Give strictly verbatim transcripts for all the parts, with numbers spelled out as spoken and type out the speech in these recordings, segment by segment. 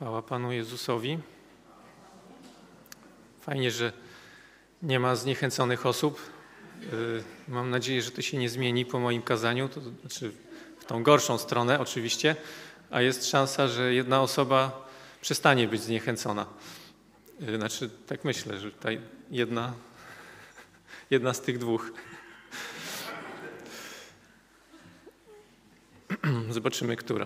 Chwała Panu Jezusowi. Fajnie, że nie ma zniechęconych osób. Mam nadzieję, że to się nie zmieni po moim kazaniu, to znaczy w tą gorszą stronę oczywiście, a jest szansa, że jedna osoba przestanie być zniechęcona. Znaczy, tak myślę, że tutaj jedna, jedna z tych dwóch. Zobaczymy, która.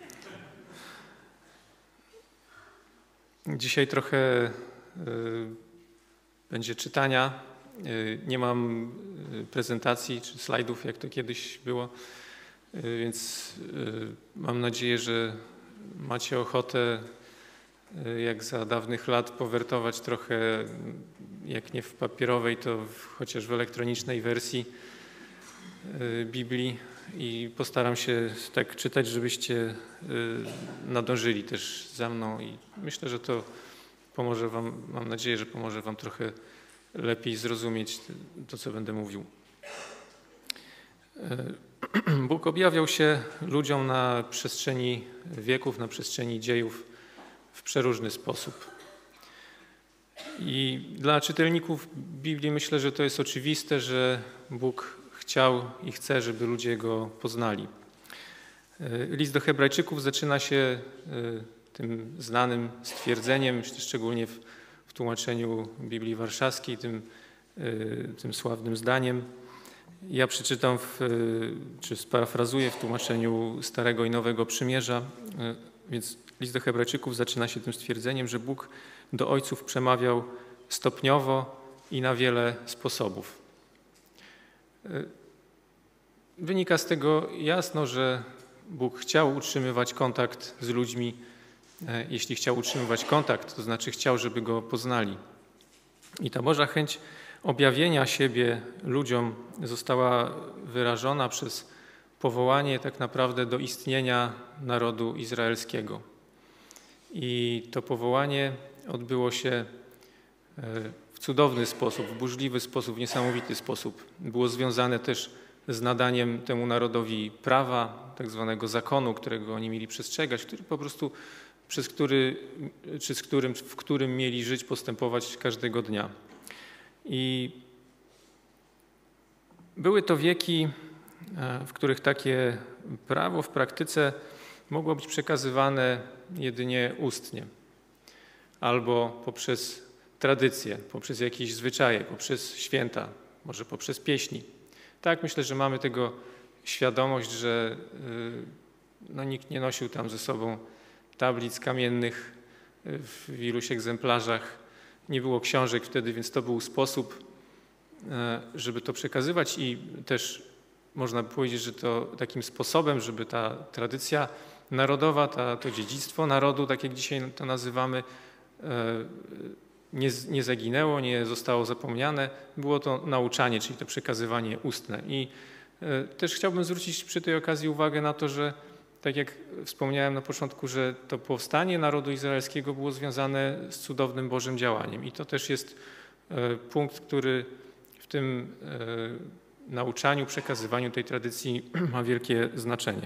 Dzisiaj trochę y, będzie czytania. Y, nie mam prezentacji czy slajdów, jak to kiedyś było, y, więc y, mam nadzieję, że macie ochotę, y, jak za dawnych lat, powertować trochę, jak nie w papierowej, to w, chociaż w elektronicznej wersji y, Biblii. I postaram się tak czytać, żebyście nadążyli też za mną i myślę, że to pomoże wam, mam nadzieję, że pomoże wam trochę lepiej zrozumieć to, co będę mówił. Bóg objawiał się ludziom na przestrzeni wieków, na przestrzeni dziejów w przeróżny sposób. I dla czytelników Biblii myślę, że to jest oczywiste, że Bóg chciał i chce, żeby ludzie Go poznali. List do Hebrajczyków zaczyna się tym znanym stwierdzeniem, szczególnie w, w tłumaczeniu Biblii Warszawskiej, tym, tym sławnym zdaniem. Ja przeczytam, w, czy sparafrazuję w tłumaczeniu Starego i Nowego Przymierza, więc list do Hebrajczyków zaczyna się tym stwierdzeniem, że Bóg do ojców przemawiał stopniowo i na wiele sposobów. Wynika z tego jasno, że Bóg chciał utrzymywać kontakt z ludźmi. Jeśli chciał utrzymywać kontakt, to znaczy chciał, żeby Go poznali. I ta Boża chęć objawienia siebie ludziom została wyrażona przez powołanie tak naprawdę do istnienia narodu izraelskiego. I to powołanie odbyło się w cudowny sposób, w burzliwy sposób, w niesamowity sposób. Było związane też z nadaniem temu narodowi prawa, tak zwanego zakonu, którego oni mieli przestrzegać, który po prostu, przez który, czy z którym, w którym mieli żyć, postępować każdego dnia. I były to wieki, w których takie prawo w praktyce mogło być przekazywane jedynie ustnie albo poprzez tradycje, poprzez jakieś zwyczaje, poprzez święta, może poprzez pieśni. Tak, myślę, że mamy tego świadomość, że no, nikt nie nosił tam ze sobą tablic kamiennych w iluś egzemplarzach. Nie było książek wtedy, więc to był sposób, żeby to przekazywać i też można by powiedzieć, że to takim sposobem, żeby ta tradycja narodowa, ta, to dziedzictwo narodu, tak jak dzisiaj to nazywamy, Nie, nie zaginęło, nie zostało zapomniane, było to nauczanie, czyli to przekazywanie ustne. I y, też chciałbym zwrócić przy tej okazji uwagę na to, że tak jak wspomniałem na początku, że to powstanie narodu izraelskiego było związane z cudownym Bożym działaniem. I to też jest y, punkt, który w tym y, nauczaniu, przekazywaniu tej tradycji ma wielkie znaczenie.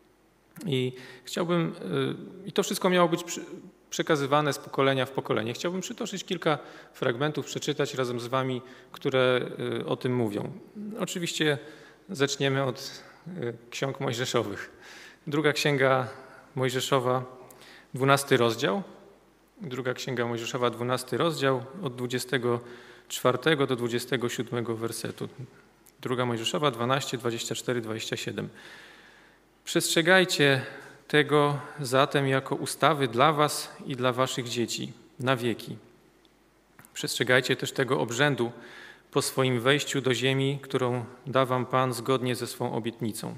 I chciałbym, y, i to wszystko miało być przy, przekazywane z pokolenia w pokolenie. Chciałbym przytoczyć kilka fragmentów, przeczytać razem z wami, które o tym mówią. Oczywiście zaczniemy od ksiąg mojżeszowych. Druga księga Mojżeszowa, dwunasty rozdział. Druga księga Mojżeszowa, dwunasty rozdział, od dwudziestego czwartego do dwudziestego siódmego wersetu. Druga Mojżeszowa, dwanaście, dwadzieścia cztery, dwadzieścia siedem. Przestrzegajcie tego zatem jako ustawy dla was i dla waszych dzieci na wieki. Przestrzegajcie też tego obrzędu po swoim wejściu do ziemi, którą da wam Pan zgodnie ze swą obietnicą.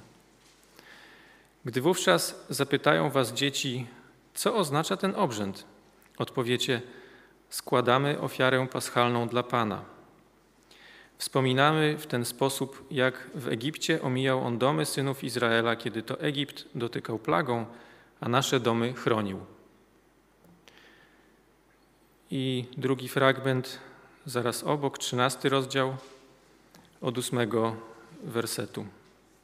Gdy wówczas zapytają was dzieci, co oznacza ten obrzęd, odpowiecie, składamy ofiarę paschalną dla Pana. Wspominamy w ten sposób, jak w Egipcie omijał on domy synów Izraela, kiedy to Egipt dotykał plagą, a nasze domy chronił. I drugi fragment zaraz obok, trzynasty rozdział, od ósmego wersetu.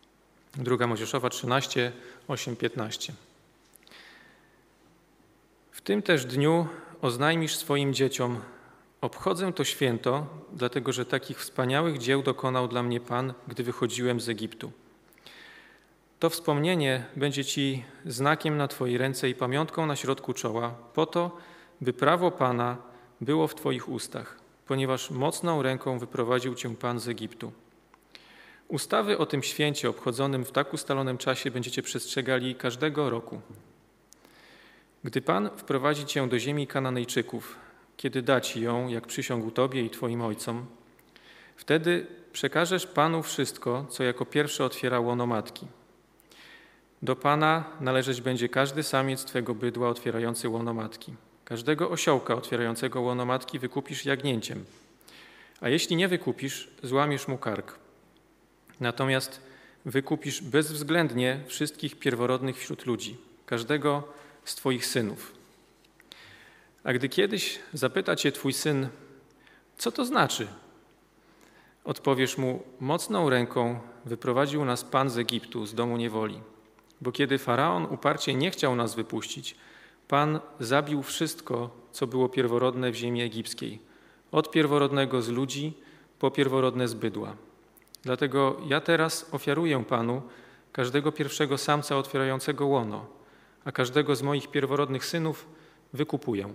Druga Mojżeszowa trzynaście, osiem, piętnaście. W tym też dniu oznajmisz swoim dzieciom: obchodzę to święto, dlatego że takich wspaniałych dzieł dokonał dla mnie Pan, gdy wychodziłem z Egiptu. To wspomnienie będzie ci znakiem na twojej ręce i pamiątką na środku czoła, po to, by prawo Pana było w twoich ustach, ponieważ mocną ręką wyprowadził cię Pan z Egiptu. Ustawy o tym święcie obchodzonym w tak ustalonym czasie będziecie przestrzegali każdego roku. Gdy Pan wprowadzi cię do ziemi Kananejczyków, kiedy da ci ją, jak przysiągł tobie i twoim ojcom, wtedy przekażesz Panu wszystko, co jako pierwsze otwiera łono matki. Do Pana należeć będzie każdy samiec twego bydła otwierający łono matki. Każdego osiołka otwierającego łono matki wykupisz jagnięciem, a jeśli nie wykupisz, złamiesz mu kark. Natomiast wykupisz bezwzględnie wszystkich pierworodnych wśród ludzi, każdego z twoich synów. A gdy kiedyś zapyta cię twój syn, co to znaczy? Odpowiesz mu: mocną ręką wyprowadził nas Pan z Egiptu, z domu niewoli. Bo kiedy Faraon uparcie nie chciał nas wypuścić, Pan zabił wszystko, co było pierworodne w ziemi egipskiej, od pierworodnego z ludzi po pierworodne z bydła. Dlatego ja teraz ofiaruję Panu każdego pierwszego samca otwierającego łono, a każdego z moich pierworodnych synów wykupuję.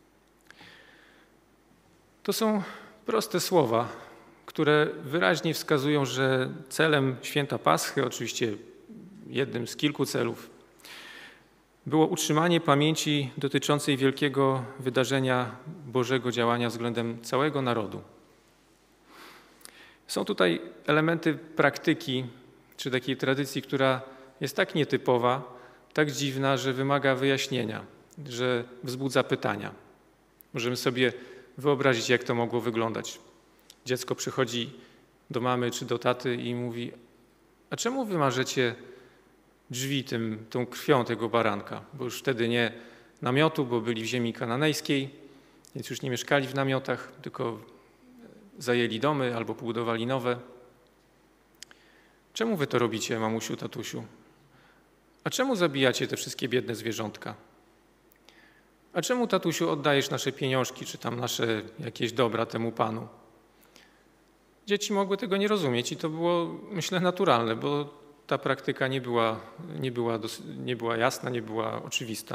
To są proste słowa, które wyraźnie wskazują, że celem święta Paschy, oczywiście jednym z kilku celów, było utrzymanie pamięci dotyczącej wielkiego wydarzenia Bożego działania względem całego narodu. Są tutaj elementy praktyki, czy takiej tradycji, która jest tak nietypowa, tak dziwna, że wymaga wyjaśnienia, że wzbudza pytania. Możemy sobie wyobrazić, jak to mogło wyglądać. Dziecko przychodzi do mamy czy do taty i mówi: a czemu wy marzecie drzwi tym, tą krwią tego baranka? Bo już wtedy nie namiotu, bo byli w ziemi kananejskiej, więc już nie mieszkali w namiotach, tylko zajęli domy albo pobudowali nowe. Czemu wy to robicie, mamusiu, tatusiu? A czemu zabijacie te wszystkie biedne zwierzątka? A czemu, tatusiu, oddajesz nasze pieniążki, czy tam nasze jakieś dobra temu Panu? Dzieci mogły tego nie rozumieć i to było, myślę, naturalne, bo ta praktyka nie była, nie była, nie była jasna, nie była oczywista.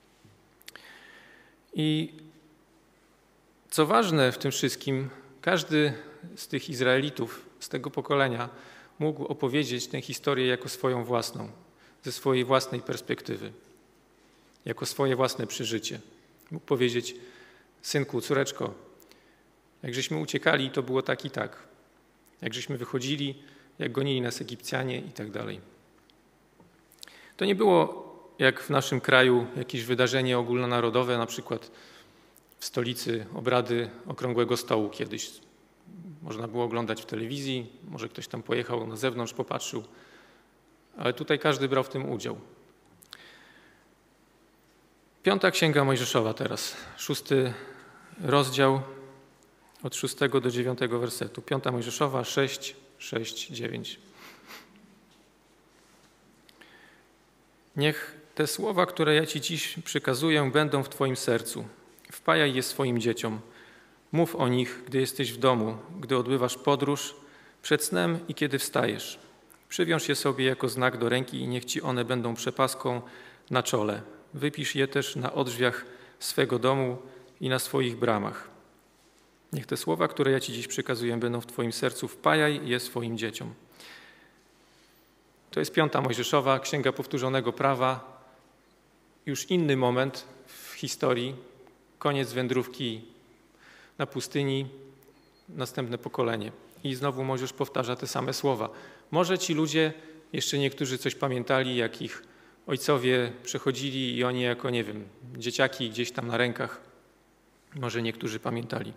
I co ważne w tym wszystkim, każdy z tych Izraelitów, z tego pokolenia, mógł opowiedzieć tę historię jako swoją własną, ze swojej własnej perspektywy, jako swoje własne przeżycie. Mógł powiedzieć: synku, córeczko, jak żeśmy uciekali, to było tak i tak. Jak żeśmy wychodzili, jak gonili nas Egipcjanie i tak dalej. To nie było jak w naszym kraju jakieś wydarzenie ogólnonarodowe, na przykład w stolicy obrady Okrągłego Stołu kiedyś. Można było oglądać w telewizji, może ktoś tam pojechał na zewnątrz, popatrzył, ale tutaj każdy brał w tym udział. Piąta Księga Mojżeszowa teraz, szósty rozdział, od szóstego do dziewiątego wersetu. Piąta Mojżeszowa, sześć, sześć, dziewięć. Niech te słowa, które ja ci dziś przykazuję, będą w twoim sercu. Wpajaj je swoim dzieciom. Mów o nich, gdy jesteś w domu, gdy odbywasz podróż, przed snem i kiedy wstajesz. Przywiąż je sobie jako znak do ręki i niech ci one będą przepaską na czole. Wypisz je też na odrzwiach swego domu i na swoich bramach. Niech te słowa, które ja ci dziś przykazuję, będą w twoim sercu. Wpajaj je swoim dzieciom. To jest Piąta Mojżeszowa, Księga Powtórzonego Prawa. Już inny moment w historii. Koniec wędrówki na pustyni, następne pokolenie. I znowu Mojżesz powtarza te same słowa. Może ci ludzie, jeszcze niektórzy coś pamiętali, jak ich ojcowie przechodzili i oni jako, nie wiem, dzieciaki gdzieś tam na rękach. Może niektórzy pamiętali.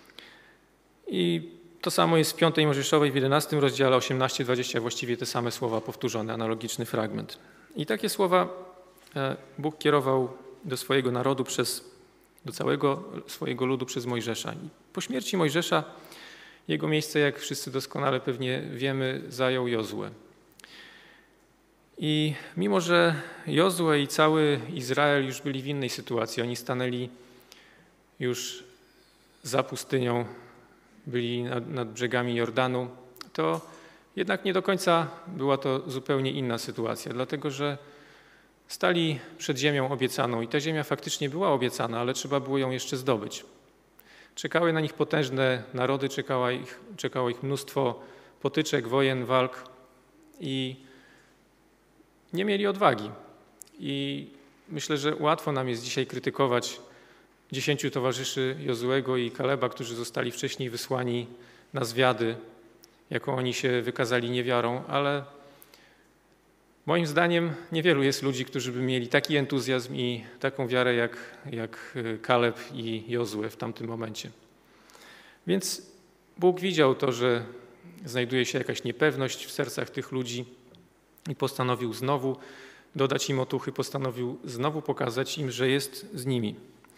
I to samo jest w Piątej Mojżeszowej w jedenastym rozdziale, osiemnaście, dwadzieścia, właściwie te same słowa powtórzone, analogiczny fragment. I takie słowa Bóg kierował do swojego narodu, przez, do całego swojego ludu przez Mojżesza. I po śmierci Mojżesza jego miejsce, jak wszyscy doskonale pewnie wiemy, zajął Jozue. I mimo, że Jozue i cały Izrael już byli w innej sytuacji, oni stanęli już za pustynią, byli nad, nad brzegami Jordanu, to jednak nie do końca była to zupełnie inna sytuacja, dlatego że stali przed ziemią obiecaną i ta ziemia faktycznie była obiecana, ale trzeba było ją jeszcze zdobyć. Czekały na nich potężne narody, czekało ich, czekało ich mnóstwo potyczek, wojen, walk i nie mieli odwagi. I myślę, że łatwo nam jest dzisiaj krytykować dziesięciu towarzyszy Jozuego i Kaleba, którzy zostali wcześniej wysłani na zwiady, jaką oni się wykazali niewiarą, ale moim zdaniem niewielu jest ludzi, którzy by mieli taki entuzjazm i taką wiarę jak, jak Kaleb i Jozue w tamtym momencie. Więc Bóg widział to, że znajduje się jakaś niepewność w sercach tych ludzi i postanowił znowu dodać im otuchy, postanowił znowu pokazać im, że jest z nimi.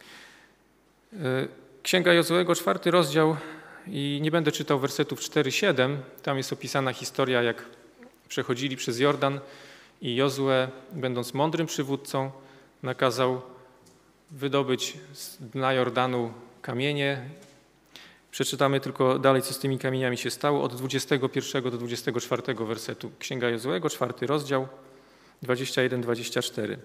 Księga Jozuego, czwarty rozdział i nie będę czytał wersetów cztery siedem, tam jest opisana historia, jak przechodzili przez Jordan i Jozue, będąc mądrym przywódcą, nakazał wydobyć z dna Jordanu kamienie. Przeczytamy tylko dalej, co z tymi kamieniami się stało, od dwudziestego pierwszego do dwudziestego czwartego wersetu. Księga Jozuego, czwarty rozdział, dwadzieścia jeden dwadzieścia cztery.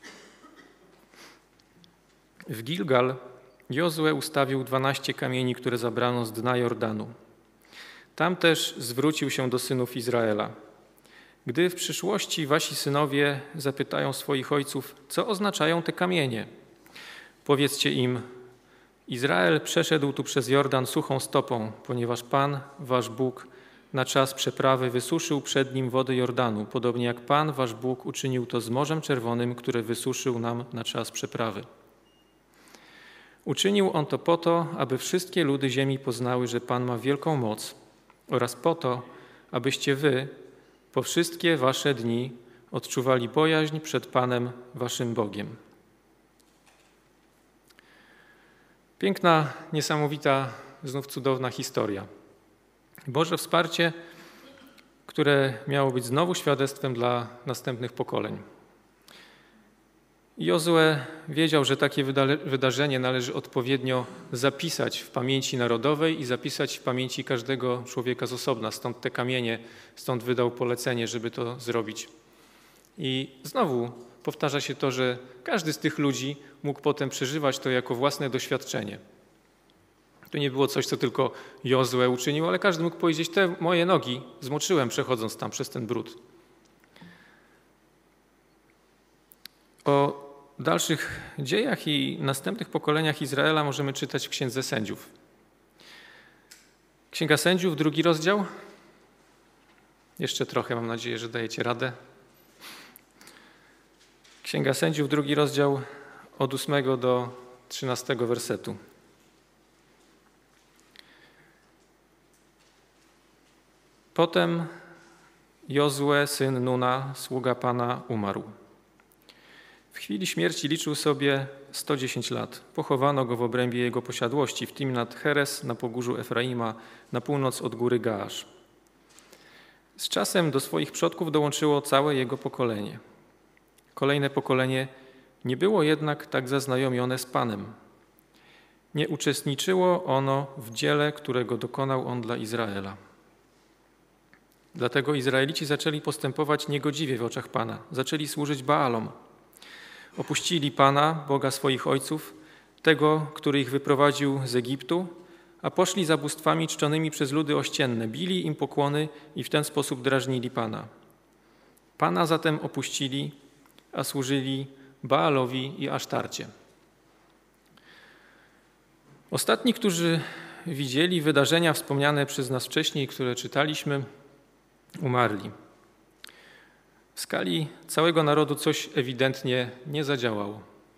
W Gilgal Jozue ustawił dwanaście kamieni, które zabrano z dna Jordanu. Tam też zwrócił się do synów Izraela. Gdy w przyszłości wasi synowie zapytają swoich ojców, co oznaczają te kamienie, powiedzcie im, Izrael przeszedł tu przez Jordan suchą stopą, ponieważ Pan, wasz Bóg, na czas przeprawy wysuszył przed nim wody Jordanu, podobnie jak Pan, wasz Bóg, uczynił to z Morzem Czerwonym, które wysuszył nam na czas przeprawy. Uczynił on to po to, aby wszystkie ludy ziemi poznały, że Pan ma wielką moc oraz po to, abyście wy po wszystkie wasze dni odczuwali bojaźń przed Panem waszym Bogiem. Piękna, niesamowita, znów cudowna historia. Boże wsparcie, które miało być znowu świadectwem dla następnych pokoleń. Jozue wiedział, że takie wydarzenie należy odpowiednio zapisać w pamięci narodowej i zapisać w pamięci każdego człowieka z osobna. Stąd te kamienie, stąd wydał polecenie, żeby to zrobić. I znowu powtarza się to, że każdy z tych ludzi mógł potem przeżywać to jako własne doświadczenie. To nie było coś, co tylko Jozue uczynił, ale każdy mógł powiedzieć, te moje nogi zmoczyłem przechodząc tam przez ten brud. O dalszych dziejach i następnych pokoleniach Izraela możemy czytać w Księdze Sędziów. Księga Sędziów, drugi rozdział. Jeszcze trochę, mam nadzieję, że dajecie radę. Księga Sędziów, drugi rozdział, od ósmego do trzynastego wersetu. Potem Jozue, syn Nuna, sługa Pana, umarł. W chwili śmierci liczył sobie sto dziesięć lat. Pochowano go w obrębie jego posiadłości w Timnat Heres na pogórzu Efraima, na północ od góry Gaasz. Z czasem do swoich przodków dołączyło całe jego pokolenie. Kolejne pokolenie nie było jednak tak zaznajomione z Panem. Nie uczestniczyło ono w dziele, którego dokonał on dla Izraela. Dlatego Izraelici zaczęli postępować niegodziwie w oczach Pana. Zaczęli służyć Baalom. Opuścili Pana, Boga swoich ojców, tego, który ich wyprowadził z Egiptu, a poszli za bóstwami czczonymi przez ludy ościenne, bili im pokłony i w ten sposób drażnili Pana. Pana zatem opuścili, a służyli Baalowi i Asztarcie. Ostatni, którzy widzieli wydarzenia wspomniane przez nas wcześniej, które czytaliśmy, umarli. W skali całego narodu coś ewidentnie nie zadziałało.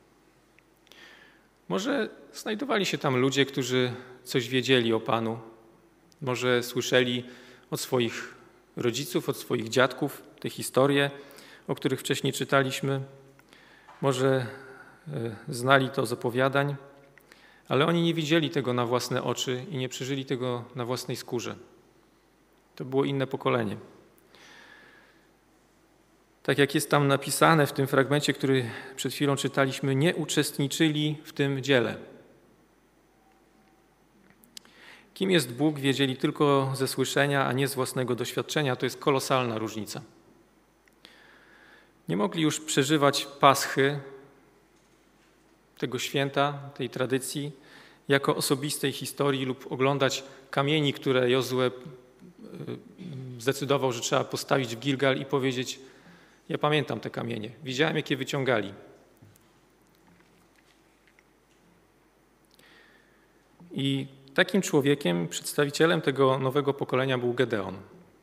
Może znajdowali się tam ludzie, którzy coś wiedzieli o Panu, może słyszeli od swoich rodziców, od swoich dziadków te historie, o których wcześniej czytaliśmy, może znali to z opowiadań, ale oni nie widzieli tego na własne oczy i nie przeżyli tego na własnej skórze. To było inne pokolenie. tak jak jest tam napisane w tym fragmencie, który przed chwilą czytaliśmy, nie uczestniczyli w tym dziele. Kim jest Bóg, wiedzieli tylko ze słyszenia, a nie z własnego doświadczenia. To jest kolosalna różnica. Nie mogli już przeżywać Paschy, tego święta, tej tradycji, jako osobistej historii lub oglądać kamieni, które Jozue zdecydował, że trzeba postawić w Gilgal i powiedzieć: ja pamiętam te kamienie, widziałem, jak je wyciągali. I takim człowiekiem, przedstawicielem tego nowego pokolenia był Gedeon.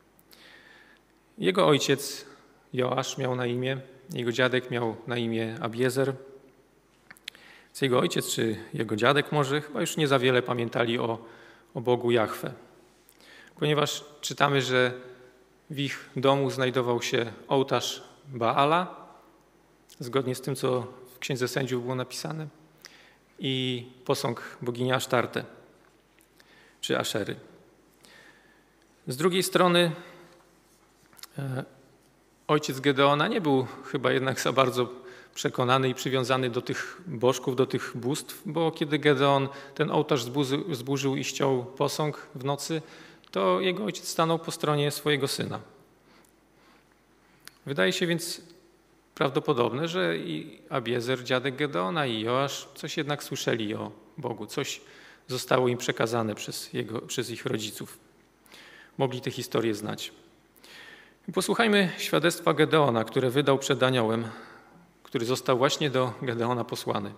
Jego ojciec Joasz miał na imię, jego dziadek miał na imię Abiezer. Jego ojciec czy jego dziadek może chyba już nie za wiele pamiętali o, o Bogu Jahwe. Ponieważ czytamy, że w ich domu znajdował się ołtarz Baala, zgodnie z tym, co w Księdze Sędziów było napisane, i posąg bogini Asztarty czy Aszery. Z drugiej strony e, ojciec Gedeona nie był chyba jednak za bardzo przekonany i przywiązany do tych bożków, do tych bóstw, bo kiedy Gedeon ten ołtarz zburzył, zburzył i ściął posąg w nocy, to jego ojciec stanął po stronie swojego syna. Wydaje się więc prawdopodobne, że i Abiezer, dziadek Gedeona, i Joasz coś jednak słyszeli o Bogu, coś zostało im przekazane przez, jego, przez ich rodziców. Mogli tę historię znać. Posłuchajmy świadectwa Gedeona, które wydał przed aniołem, który został właśnie do Gedeona posłany.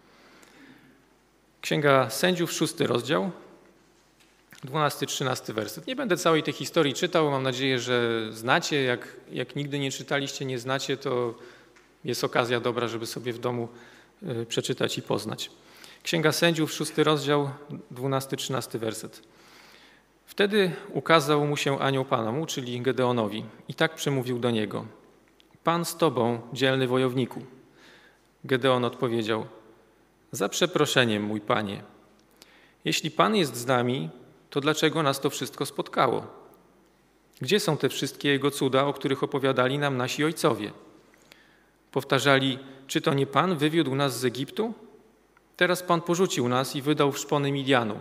Księga Sędziów, szósty rozdział, dwunasty, trzynasty werset. Nie będę całej tej historii czytał, mam nadzieję, że znacie. Jak, jak nigdy nie czytaliście, nie znacie, to jest okazja dobra, żeby sobie w domu y, przeczytać i poznać. Księga Sędziów, szósty rozdział, dwunasty, trzynasty werset. Wtedy ukazał mu się anioł Pana mu, czyli Gedeonowi, i tak przemówił do niego: Pan z tobą, dzielny wojowniku. Gedeon odpowiedział: za przeproszeniem, mój Panie. Jeśli Pan jest z nami, to dlaczego nas to wszystko spotkało? Gdzie są te wszystkie Jego cuda, o których opowiadali nam nasi ojcowie? Powtarzali: czy to nie Pan wywiódł nas z Egiptu? Teraz Pan porzucił nas i wydał w szpony Midianu.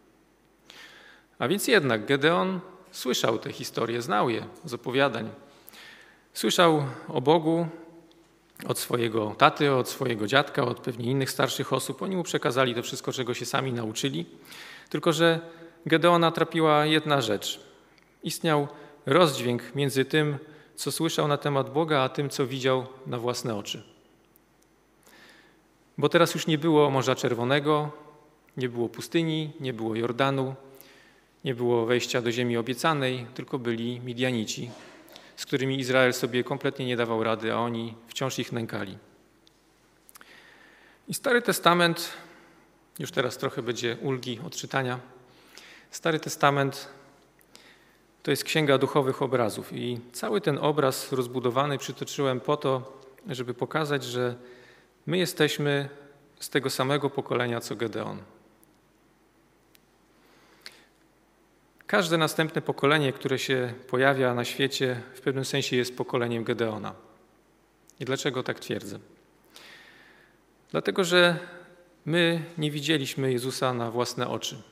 A więc jednak Gedeon słyszał te historie, znał je z opowiadań. Słyszał o Bogu od swojego taty, od swojego dziadka, od pewnie innych starszych osób. Oni mu przekazali to wszystko, czego się sami nauczyli. Tylko że Gedeona trapiła jedna rzecz. Istniał rozdźwięk między tym, co słyszał na temat Boga, a tym, co widział na własne oczy. Bo teraz już nie było Morza Czerwonego, nie było pustyni, nie było Jordanu, nie było wejścia do ziemi obiecanej, tylko byli Midianici, z którymi Izrael sobie kompletnie nie dawał rady, a oni wciąż ich nękali. I Stary Testament, już teraz trochę będzie ulgi od czytania. Stary Testament to jest księga duchowych obrazów i cały ten obraz rozbudowany przytoczyłem po to, żeby pokazać, że my jesteśmy z tego samego pokolenia, co Gedeon. Każde następne pokolenie, które się pojawia na świecie, w pewnym sensie jest pokoleniem Gedeona. I dlaczego tak twierdzę? Dlatego, że my nie widzieliśmy Jezusa na własne oczy.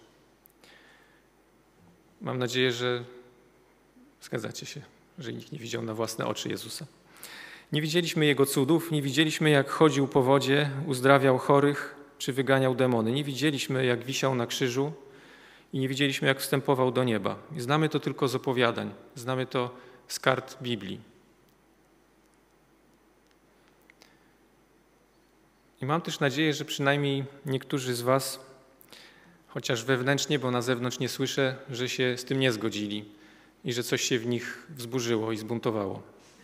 Mam nadzieję, że zgadzacie się, że nikt nie widział na własne oczy Jezusa. Nie widzieliśmy Jego cudów, nie widzieliśmy, jak chodził po wodzie, uzdrawiał chorych czy wyganiał demony. Nie widzieliśmy, jak wisiał na krzyżu i nie widzieliśmy, jak wstępował do nieba. Znamy to tylko z opowiadań, znamy to z kart Biblii. I mam też nadzieję, że przynajmniej niektórzy z was, chociaż wewnętrznie, bo na zewnątrz nie słyszę, że się z tym nie zgodzili i że coś się w nich wzburzyło i zbuntowało.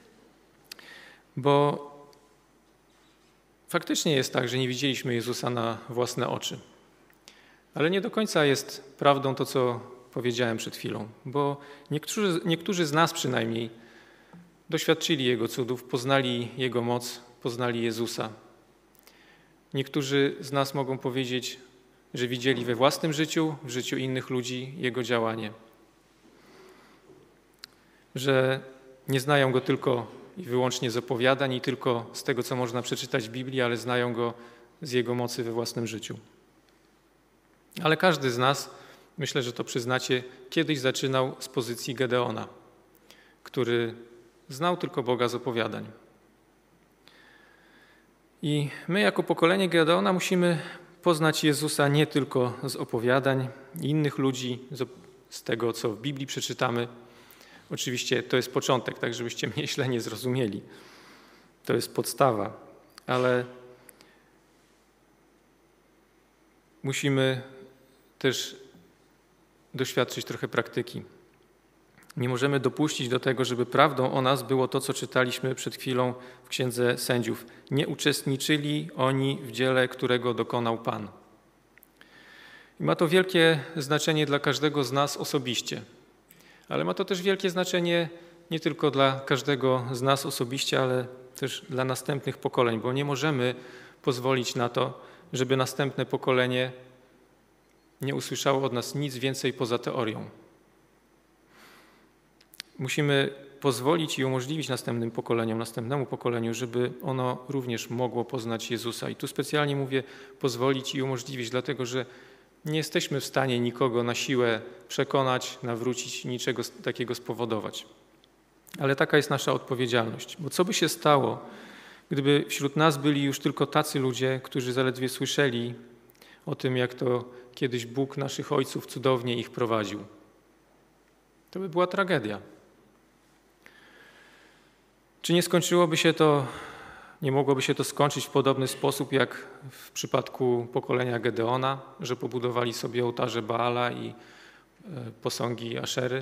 Bo faktycznie jest tak, że nie widzieliśmy Jezusa na własne oczy. Ale nie do końca jest prawdą to, co powiedziałem przed chwilą, bo niektórzy, niektórzy z nas przynajmniej doświadczyli Jego cudów, poznali Jego moc, poznali Jezusa. Niektórzy z nas mogą powiedzieć, że widzieli we własnym życiu, w życiu innych ludzi Jego działanie. Że nie znają Go tylko i wyłącznie z opowiadań i tylko z tego, co można przeczytać w Biblii, ale znają Go z Jego mocy we własnym życiu. Ale każdy z nas, myślę, że to przyznacie, kiedyś zaczynał z pozycji Gedeona, który znał tylko Boga z opowiadań. I my jako pokolenie Gedeona musimy poznać Jezusa nie tylko z opowiadań innych ludzi, z tego, co w Biblii przeczytamy. Oczywiście to jest początek, tak żebyście mnie źle nie zrozumieli. To jest podstawa, ale musimy też doświadczyć trochę praktyki. Nie możemy dopuścić do tego, żeby prawdą o nas było to, co czytaliśmy przed chwilą w Księdze Sędziów. Nie uczestniczyli oni w dziele, którego dokonał Pan. I ma to wielkie znaczenie dla każdego z nas osobiście, ale ma to też wielkie znaczenie nie tylko dla każdego z nas osobiście, ale też dla następnych pokoleń, bo nie możemy pozwolić na to, żeby następne pokolenie nie usłyszało od nas nic więcej poza teorią. Musimy pozwolić i umożliwić następnym pokoleniom, następnemu pokoleniu, żeby ono również mogło poznać Jezusa. I tu specjalnie mówię pozwolić i umożliwić, dlatego że nie jesteśmy w stanie nikogo na siłę przekonać, nawrócić, niczego takiego spowodować. Ale taka jest nasza odpowiedzialność. Bo co by się stało, gdyby wśród nas byli już tylko tacy ludzie, którzy zaledwie słyszeli o tym, jak to kiedyś Bóg naszych ojców cudownie ich prowadził? To by była tragedia. Czy nie skończyłoby się to, nie mogłoby się to skończyć w podobny sposób jak w przypadku pokolenia Gedeona, że pobudowali sobie ołtarze Baala i posągi Aszery?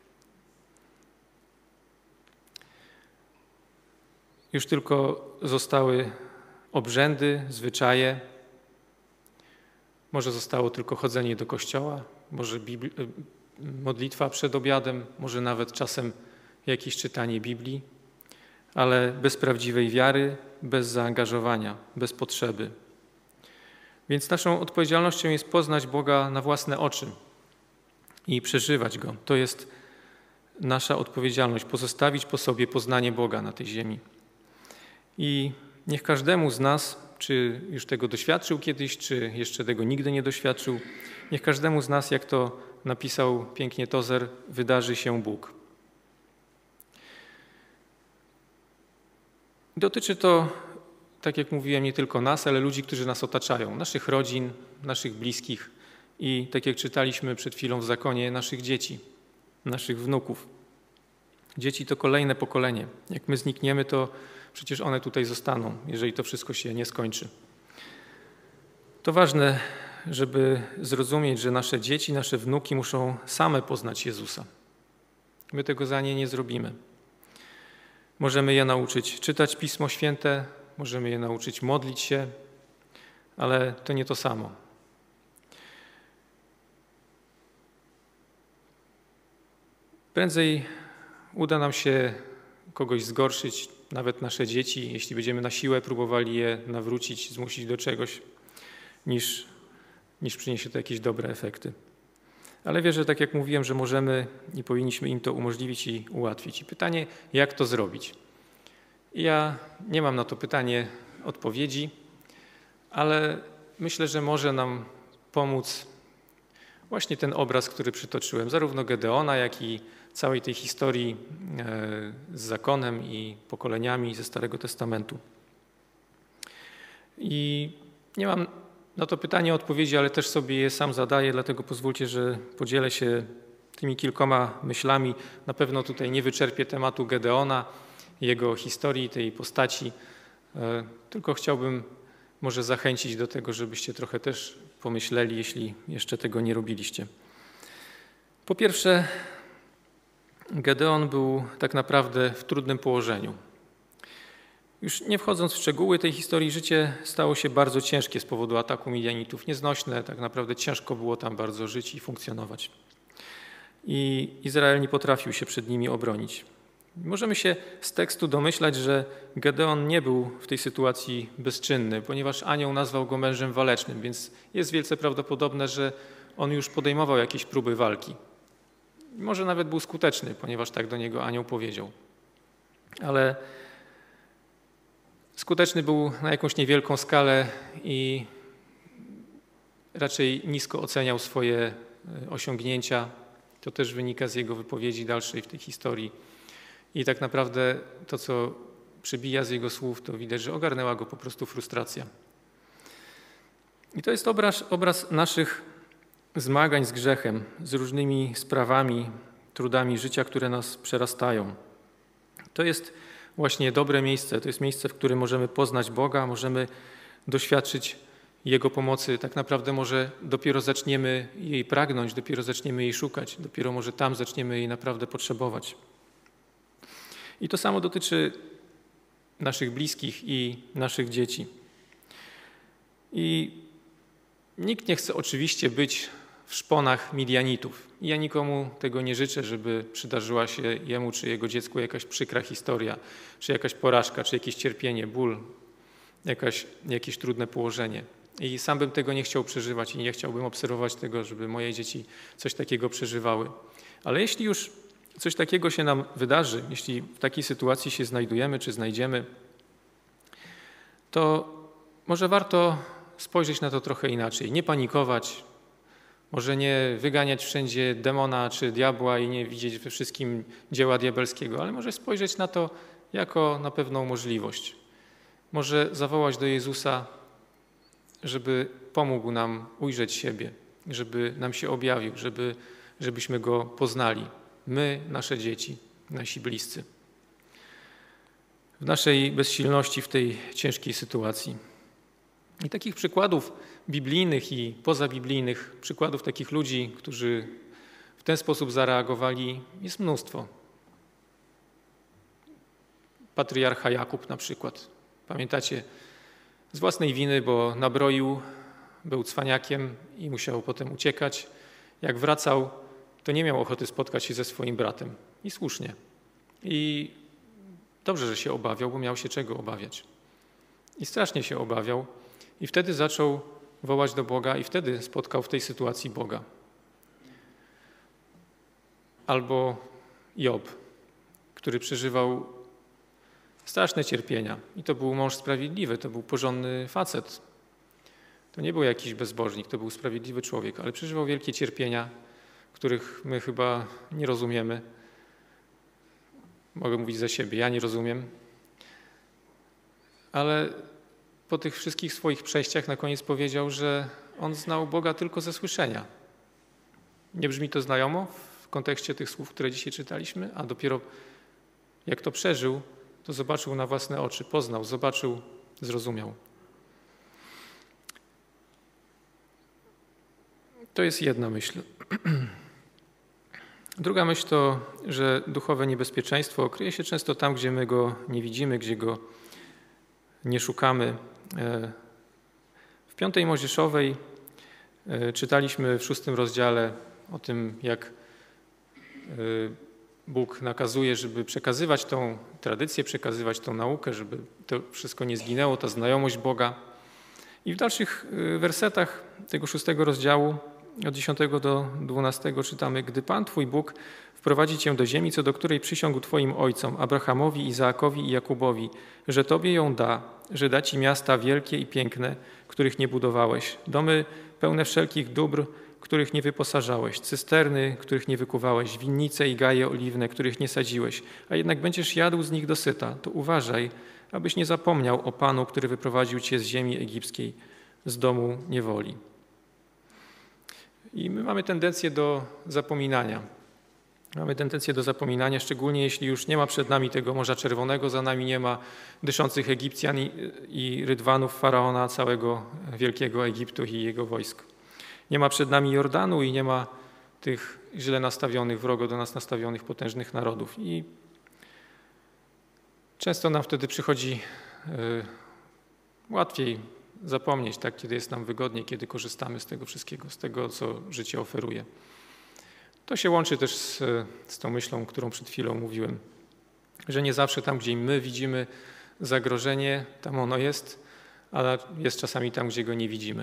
Już tylko zostały obrzędy, zwyczaje, może zostało tylko chodzenie do kościoła, może Bibli- modlitwa przed obiadem, może nawet czasem jakieś czytanie Biblii, ale bez prawdziwej wiary, bez zaangażowania, bez potrzeby. Więc naszą odpowiedzialnością jest poznać Boga na własne oczy i przeżywać Go. To jest nasza odpowiedzialność, pozostawić po sobie poznanie Boga na tej ziemi. I niech każdemu z nas, czy już tego doświadczył kiedyś, czy jeszcze tego nigdy nie doświadczył, niech każdemu z nas, jak to napisał pięknie Tozer, wydarzy się Bóg. Dotyczy to, tak jak mówiłem, nie tylko nas, ale ludzi, którzy nas otaczają, naszych rodzin, naszych bliskich i, tak jak czytaliśmy przed chwilą w zakonie, naszych dzieci, naszych wnuków. Dzieci to kolejne pokolenie. Jak my znikniemy, to przecież one tutaj zostaną, jeżeli to wszystko się nie skończy. To ważne, żeby zrozumieć, że nasze dzieci, nasze wnuki muszą same poznać Jezusa. My tego za nie nie zrobimy. Możemy je nauczyć czytać Pismo Święte, możemy je nauczyć modlić się, ale to nie to samo. Prędzej uda nam się kogoś zgorszyć, nawet nasze dzieci, jeśli będziemy na siłę próbowali je nawrócić, zmusić do czegoś, niż, niż przyniesie to jakieś dobre efekty. Ale wierzę, tak jak mówiłem, że możemy i powinniśmy im to umożliwić i ułatwić. I pytanie, jak to zrobić? Ja nie mam na to pytanie odpowiedzi, ale myślę, że może nam pomóc właśnie ten obraz, który przytoczyłem, zarówno Gedeona, jak i całej tej historii z zakonem i pokoleniami ze Starego Testamentu. I nie mam na to pytanie odpowiedzi, ale też sobie je sam zadaję, dlatego pozwólcie, że podzielę się tymi kilkoma myślami. Na pewno tutaj nie wyczerpię tematu Gedeona, jego historii, tej postaci, tylko chciałbym może zachęcić do tego, żebyście trochę też pomyśleli, jeśli jeszcze tego nie robiliście. Po pierwsze, Gedeon był tak naprawdę w trudnym położeniu. Już nie wchodząc w szczegóły tej historii, życie stało się bardzo ciężkie z powodu ataku Midianitów. Nieznośne, tak naprawdę ciężko było tam bardzo żyć i funkcjonować. I Izrael nie potrafił się przed nimi obronić. Możemy się z tekstu domyślać, że Gedeon nie był w tej sytuacji bezczynny, ponieważ anioł nazwał go mężem walecznym, więc jest wielce prawdopodobne, że on już podejmował jakieś próby walki. Może nawet był skuteczny, ponieważ tak do niego anioł powiedział. ale skuteczny był na jakąś niewielką skalę i raczej nisko oceniał swoje osiągnięcia. To też wynika z jego wypowiedzi dalszej w tej historii. I tak naprawdę to, co przebija z jego słów, to widać, że ogarnęła go po prostu frustracja. I to jest obraz, obraz naszych zmagań z grzechem, z różnymi sprawami, trudami życia, które nas przerastają. To jest właśnie dobre miejsce, to jest miejsce, w którym możemy poznać Boga, możemy doświadczyć Jego pomocy. Tak naprawdę może dopiero zaczniemy jej pragnąć, dopiero zaczniemy jej szukać, dopiero może tam zaczniemy jej naprawdę potrzebować. I to samo dotyczy naszych bliskich i naszych dzieci. I nikt nie chce oczywiście być w szponach Midianitów. I ja nikomu tego nie życzę, żeby przydarzyła się jemu czy jego dziecku jakaś przykra historia, czy jakaś porażka, czy jakieś cierpienie, ból, jakaś, jakieś trudne położenie. I sam bym tego nie chciał przeżywać i nie chciałbym obserwować tego, żeby moje dzieci coś takiego przeżywały. Ale jeśli już coś takiego się nam wydarzy, jeśli w takiej sytuacji się znajdujemy czy znajdziemy, to może warto spojrzeć na to trochę inaczej, nie panikować, może nie wyganiać wszędzie demona czy diabła i nie widzieć we wszystkim dzieła diabelskiego, ale może spojrzeć na to jako na pewną możliwość. Może zawołać do Jezusa, żeby pomógł nam ujrzeć siebie, żeby nam się objawił, żeby, żebyśmy Go poznali. My, nasze dzieci, nasi bliscy. W naszej bezsilności w tej ciężkiej sytuacji. I takich przykładów biblijnych i pozabiblijnych, przykładów takich ludzi, którzy w ten sposób zareagowali, jest mnóstwo. Patriarcha Jakub na przykład. Pamiętacie, z własnej winy, bo nabroił, był cwaniakiem i musiał potem uciekać. Jak wracał, to nie miał ochoty spotkać się ze swoim bratem. I słusznie. I dobrze, że się obawiał, bo miał się czego obawiać. I strasznie się obawiał. I wtedy zaczął wołać do Boga i wtedy spotkał w tej sytuacji Boga. Albo Job, który przeżywał straszne cierpienia. I to był mąż sprawiedliwy, to był porządny facet. To nie był jakiś bezbożnik, to był sprawiedliwy człowiek, ale przeżywał wielkie cierpienia, których my chyba nie rozumiemy. Mogę mówić za siebie, ja nie rozumiem. Ale po tych wszystkich swoich przejściach na koniec powiedział, że on znał Boga tylko ze słyszenia. Nie brzmi to znajomo w kontekście tych słów, które dzisiaj czytaliśmy, a dopiero jak to przeżył, to zobaczył na własne oczy, poznał, zobaczył, zrozumiał. To jest jedna myśl. Druga myśl to, że duchowe niebezpieczeństwo kryje się często tam, gdzie my go nie widzimy, gdzie go nie szukamy. W piątej Mojżeszowej czytaliśmy w szóstym rozdziale o tym, jak Bóg nakazuje, żeby przekazywać tą tradycję, przekazywać tą naukę, żeby to wszystko nie zginęło, ta znajomość Boga. I w dalszych wersetach tego szóstego rozdziału, od dziesiątego do dwunastego czytamy: Gdy Pan Twój Bóg wprowadzi Cię do ziemi, co do której przysiągł Twoim ojcom, Abrahamowi, Izaakowi i Jakubowi, że Tobie ją da, że da Ci miasta wielkie i piękne, których nie budowałeś, domy pełne wszelkich dóbr, których nie wyposażałeś, cysterny, których nie wykuwałeś, winnice i gaje oliwne, których nie sadziłeś, a jednak będziesz jadł z nich dosyta, to uważaj, abyś nie zapomniał o Panu, który wyprowadził Cię z ziemi egipskiej, z domu niewoli. I my mamy tendencję do zapominania. Mamy tendencję do zapominania, szczególnie jeśli już nie ma przed nami tego Morza Czerwonego, za nami nie ma dyszących Egipcjan i, i rydwanów faraona, całego wielkiego Egiptu i jego wojsk. Nie ma przed nami Jordanu i nie ma tych źle nastawionych, wrogo do nas nastawionych potężnych narodów. I często nam wtedy przychodzi y, łatwiej zapomnieć, tak, kiedy jest nam wygodniej, kiedy korzystamy z tego wszystkiego, z tego, co życie oferuje. To się łączy też z, z tą myślą, którą przed chwilą mówiłem, że nie zawsze tam, gdzie my widzimy zagrożenie, tam ono jest, ale jest czasami tam, gdzie go nie widzimy.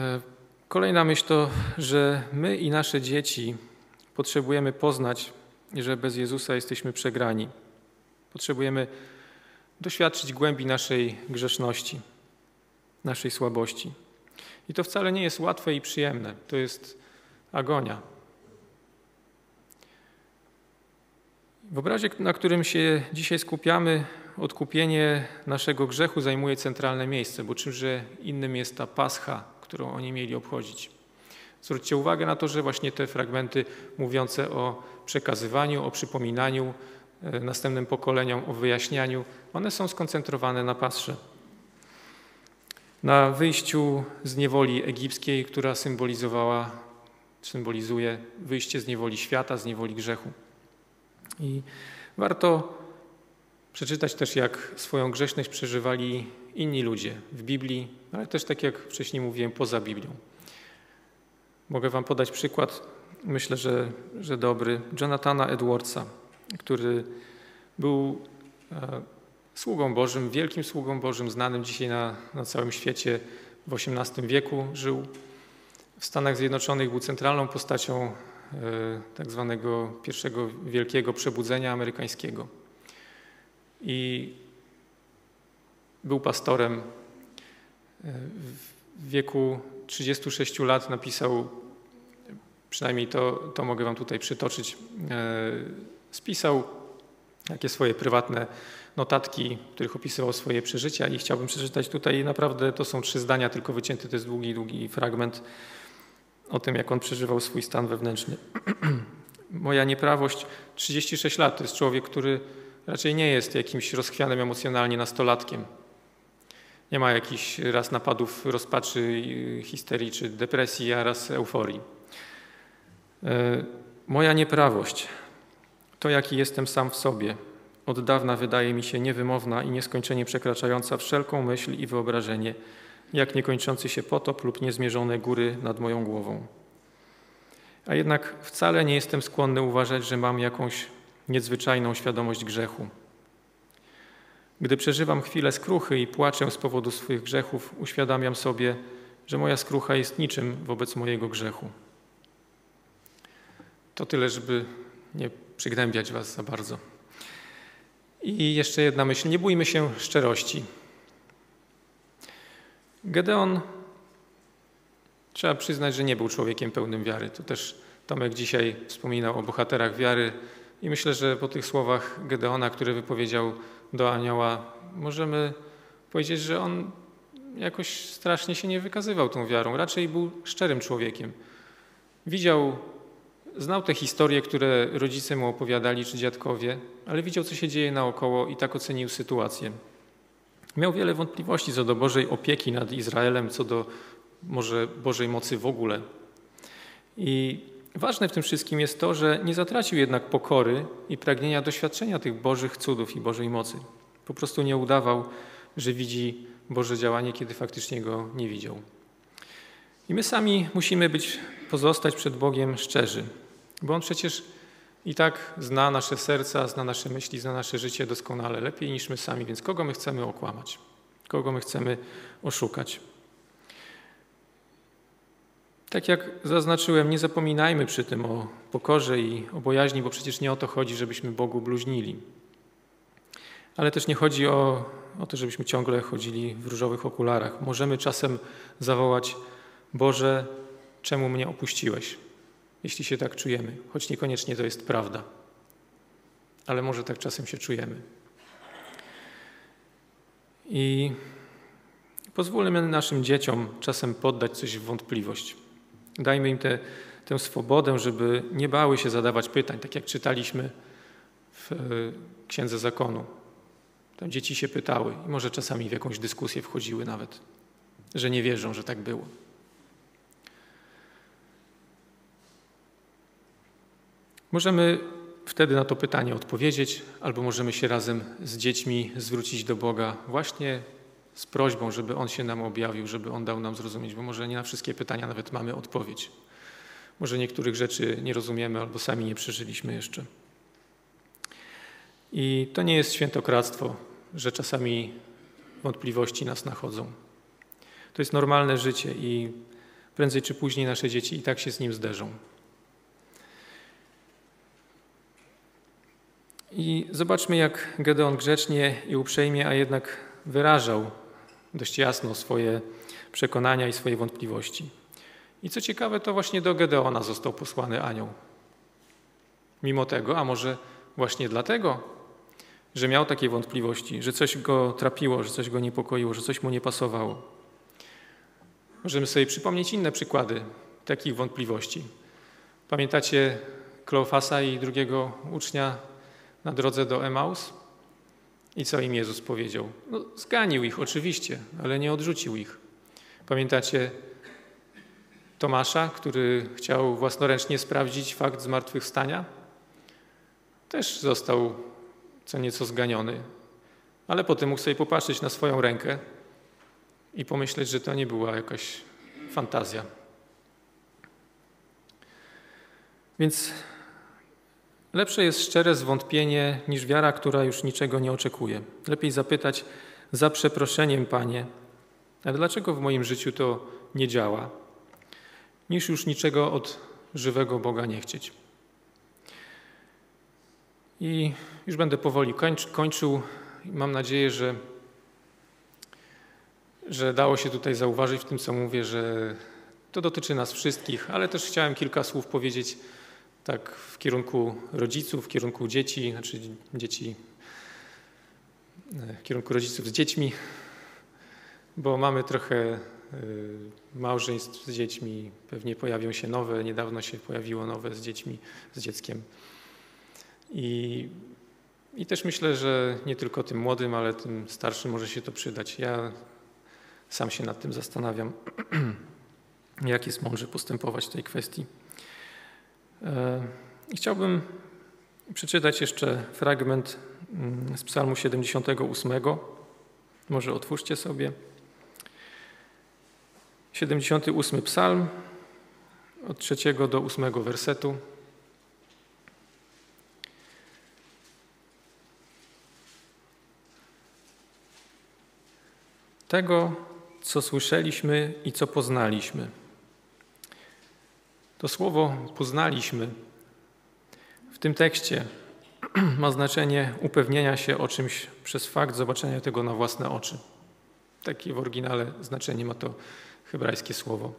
Kolejna myśl to, że my i nasze dzieci potrzebujemy poznać że bez Jezusa jesteśmy przegrani. Potrzebujemy doświadczyć głębi naszej grzeszności, naszej słabości. I to wcale nie jest łatwe i przyjemne. To jest agonia. W obrazie, na którym się dzisiaj skupiamy, odkupienie naszego grzechu zajmuje centralne miejsce, bo czymże innym jest ta Pascha, którą oni mieli obchodzić. Zwróćcie uwagę na to, że właśnie te fragmenty mówiące o przekazywaniu, o przypominaniu następnym pokoleniom, o wyjaśnianiu, one są skoncentrowane na Pasrze. Na wyjściu z niewoli egipskiej, która symbolizowała, symbolizuje wyjście z niewoli świata, z niewoli grzechu. I warto przeczytać też, jak swoją grzeszność przeżywali inni ludzie w Biblii, ale też, tak jak wcześniej mówiłem, poza Biblią. Mogę wam podać przykład, myślę, że, że dobry, Jonathana Edwardsa, który był e, sługą Bożym, wielkim sługą Bożym, znanym dzisiaj na, na całym świecie. W osiemnastym wieku żył w Stanach Zjednoczonych, był centralną postacią e, tak zwanego pierwszego wielkiego przebudzenia amerykańskiego. I był pastorem. W wieku trzydziestu sześciu lat napisał, przynajmniej to, to mogę wam tutaj przytoczyć, e, spisał takie swoje prywatne notatki, w których opisywał swoje przeżycia i chciałbym przeczytać tutaj, naprawdę to są trzy zdania, tylko wycięty, to jest długi, długi fragment o tym, jak on przeżywał swój stan wewnętrzny. Moja nieprawość, trzydzieści sześć lat, to jest człowiek, który raczej nie jest jakimś rozchwianym emocjonalnie nastolatkiem. Nie ma jakichś raz napadów rozpaczy, histerii czy depresji, a raz euforii. Moja nieprawość, to jaki jestem sam w sobie, od dawna wydaje mi się niewymowna i nieskończenie przekraczająca wszelką myśl i wyobrażenie, jak niekończący się potop lub niezmierzone góry nad moją głową. A jednak wcale nie jestem skłonny uważać, że mam jakąś niezwyczajną świadomość grzechu. Gdy przeżywam chwilę skruchy i płaczę z powodu swoich grzechów, uświadamiam sobie, że moja skrucha jest niczym wobec mojego grzechu. To tyle, żeby nie przygnębiać was za bardzo. I jeszcze jedna myśl. Nie bójmy się szczerości. Gedeon, trzeba przyznać, że nie był człowiekiem pełnym wiary. To też Tomek dzisiaj wspominał o bohaterach wiary i myślę, że po tych słowach Gedeona, które wypowiedział do anioła, możemy powiedzieć, że on jakoś strasznie się nie wykazywał tą wiarą. Raczej był szczerym człowiekiem. Widział, znał te historie, które rodzice mu opowiadali, czy dziadkowie, ale widział, co się dzieje naokoło i tak ocenił sytuację. Miał wiele wątpliwości co do Bożej opieki nad Izraelem, co do może Bożej mocy w ogóle. I ważne w tym wszystkim jest to, że nie zatracił jednak pokory i pragnienia doświadczenia tych Bożych cudów i Bożej mocy. Po prostu nie udawał, że widzi Boże działanie, kiedy faktycznie go nie widział. I my sami musimy być, pozostać przed Bogiem szczerzy, bo On przecież i tak zna nasze serca, zna nasze myśli, zna nasze życie doskonale, lepiej niż my sami, więc kogo my chcemy okłamać? Kogo my chcemy oszukać? Tak jak zaznaczyłem, nie zapominajmy przy tym o pokorze i o bojaźni, bo przecież nie o to chodzi, żebyśmy Bogu bluźnili. Ale też nie chodzi o, o to, żebyśmy ciągle chodzili w różowych okularach. Możemy czasem zawołać: Boże, czemu mnie opuściłeś? Jeśli się tak czujemy, choć niekoniecznie to jest prawda. Ale może tak czasem się czujemy. I pozwólmy naszym dzieciom czasem poddać coś w wątpliwość. Dajmy im te, tę swobodę, żeby nie bały się zadawać pytań, tak jak czytaliśmy w Księdze Zakonu. Tam dzieci się pytały i może czasami w jakąś dyskusję wchodziły nawet, że nie wierzą, że tak było. Możemy wtedy na to pytanie odpowiedzieć, albo możemy się razem z dziećmi zwrócić do Boga właśnie z prośbą, żeby On się nam objawił, żeby On dał nam zrozumieć, bo może nie na wszystkie pytania nawet mamy odpowiedź. Może niektórych rzeczy nie rozumiemy albo sami nie przeżyliśmy jeszcze. I to nie jest świętokradztwo, że czasami wątpliwości nas nachodzą. To jest normalne życie i prędzej czy później nasze dzieci i tak się z nim zderzą. I zobaczmy, jak Gedeon grzecznie i uprzejmie, a jednak wyrażał dość jasno swoje przekonania i swoje wątpliwości. I co ciekawe, to właśnie do Gedeona został posłany anioł. Mimo tego, a może właśnie dlatego, że miał takie wątpliwości, że coś go trapiło, że coś go niepokoiło, że coś mu nie pasowało. Możemy sobie przypomnieć inne przykłady takich wątpliwości. Pamiętacie Kleofasa i drugiego ucznia na drodze do Emaus? I co im Jezus powiedział? No, zganił ich oczywiście, ale nie odrzucił ich. Pamiętacie Tomasza, który chciał własnoręcznie sprawdzić fakt zmartwychwstania? Też został co nieco zganiony, ale potem mógł sobie popatrzeć na swoją rękę i pomyśleć, że to nie była jakaś fantazja. Więc lepsze jest szczere zwątpienie niż wiara, która już niczego nie oczekuje. Lepiej zapytać: za przeproszeniem, Panie, a dlaczego w moim życiu to nie działa, niż już niczego od żywego Boga nie chcieć. I już będę powoli kończy, kończył. Mam nadzieję, że, że dało się tutaj zauważyć w tym, co mówię, że to dotyczy nas wszystkich, ale też chciałem kilka słów powiedzieć tak w kierunku rodziców, w kierunku dzieci, znaczy dzieci, w kierunku rodziców z dziećmi, bo mamy trochę małżeństw z dziećmi, pewnie pojawią się nowe, niedawno się pojawiło nowe z dziećmi, z dzieckiem. I, I też myślę, że nie tylko tym młodym, ale tym starszym może się to przydać. Ja sam się nad tym zastanawiam, jak jest mądrze postępować w tej kwestii. I chciałbym przeczytać jeszcze fragment z Psalmu siedemdziesiątego ósmego. Może otwórzcie sobie. siedemdziesiąty ósmy Psalm, od trzeciego do ósmego wersetu. Tego, co słyszeliśmy i co poznaliśmy. To słowo poznaliśmy w tym tekście ma znaczenie upewnienia się o czymś przez fakt zobaczenia tego na własne oczy. Takie w oryginale znaczenie ma to hebrajskie słowo.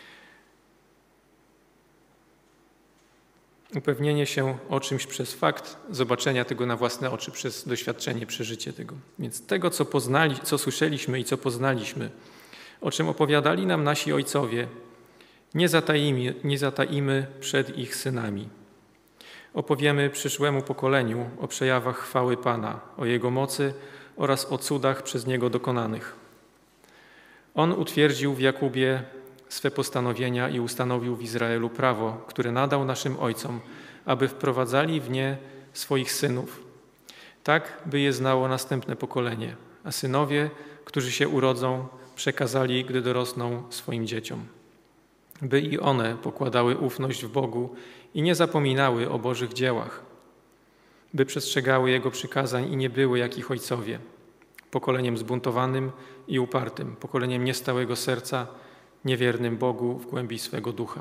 Upewnienie się o czymś przez fakt zobaczenia tego na własne oczy, przez doświadczenie, przeżycie tego. Więc tego, co poznali, co słyszeliśmy i co poznaliśmy, o czym opowiadali nam nasi ojcowie, nie zataimy, nie zataimy przed ich synami. Opowiemy przyszłemu pokoleniu o przejawach chwały Pana, o Jego mocy oraz o cudach przez Niego dokonanych. On utwierdził w Jakubie swe postanowienia i ustanowił w Izraelu prawo, które nadał naszym ojcom, aby wprowadzali w nie swoich synów, tak by je znało następne pokolenie, a synowie, którzy się urodzą, przekazali, gdy dorosną, swoim dzieciom, by i one pokładały ufność w Bogu i nie zapominały o Bożych dziełach, by przestrzegały Jego przykazań i nie były jak ich ojcowie, pokoleniem zbuntowanym i upartym, pokoleniem niestałego serca, niewiernym Bogu w głębi swego ducha.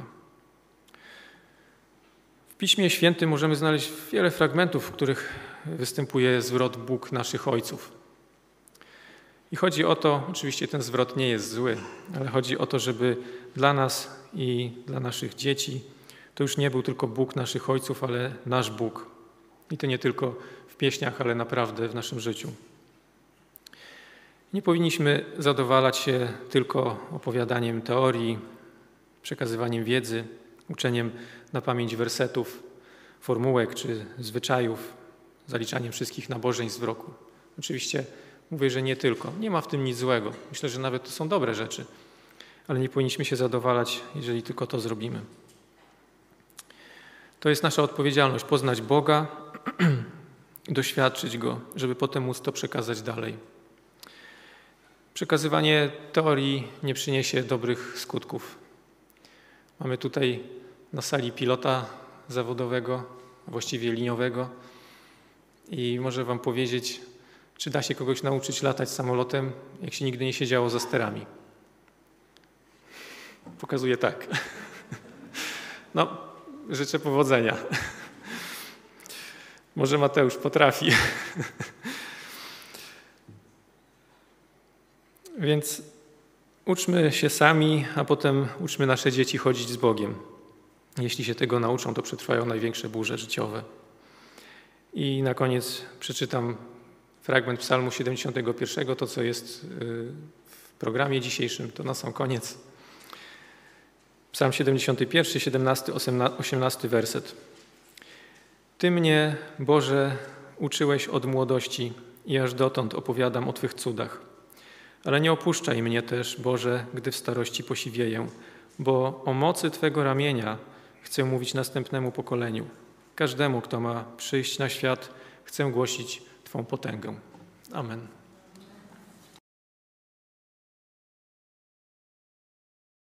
W Piśmie Świętym możemy znaleźć wiele fragmentów, w których występuje zwrot Bóg naszych ojców. I chodzi o to, oczywiście ten zwrot nie jest zły, ale chodzi o to, żeby dla nas i dla naszych dzieci to już nie był tylko Bóg naszych ojców, ale nasz Bóg. I to nie tylko w pieśniach, ale naprawdę w naszym życiu. Nie powinniśmy zadowalać się tylko opowiadaniem teorii, przekazywaniem wiedzy, uczeniem na pamięć wersetów, formułek czy zwyczajów, zaliczaniem wszystkich nabożeństw w roku. Oczywiście mówię, że nie tylko. Nie ma w tym nic złego. Myślę, że nawet to są dobre rzeczy, ale nie powinniśmy się zadowalać, jeżeli tylko to zrobimy. To jest nasza odpowiedzialność, poznać Boga, doświadczyć Go, żeby potem móc to przekazać dalej. Przekazywanie teorii nie przyniesie dobrych skutków. Mamy tutaj na sali pilota zawodowego, właściwie liniowego i może wam powiedzieć, czy da się kogoś nauczyć latać samolotem, jak się nigdy nie siedziało za sterami. Pokazuje tak. No, życzę powodzenia. Może Mateusz potrafi. Więc uczmy się sami, a potem uczmy nasze dzieci chodzić z Bogiem. Jeśli się tego nauczą, to przetrwają największe burze życiowe. I na koniec przeczytam fragment Psalmu siedemdziesiątego pierwszego, to co jest w programie dzisiejszym, to na sam koniec. Psalm siedemdziesiąty pierwszy, siedemnasty, osiemnasty werset. Ty mnie, Boże, uczyłeś od młodości i aż dotąd opowiadam o Twych cudach. Ale nie opuszczaj mnie też, Boże, gdy w starości posiwieję, bo o mocy Twego ramienia chcę mówić następnemu pokoleniu. Każdemu, kto ma przyjść na świat, chcę głosić Twą potęgę. Amen.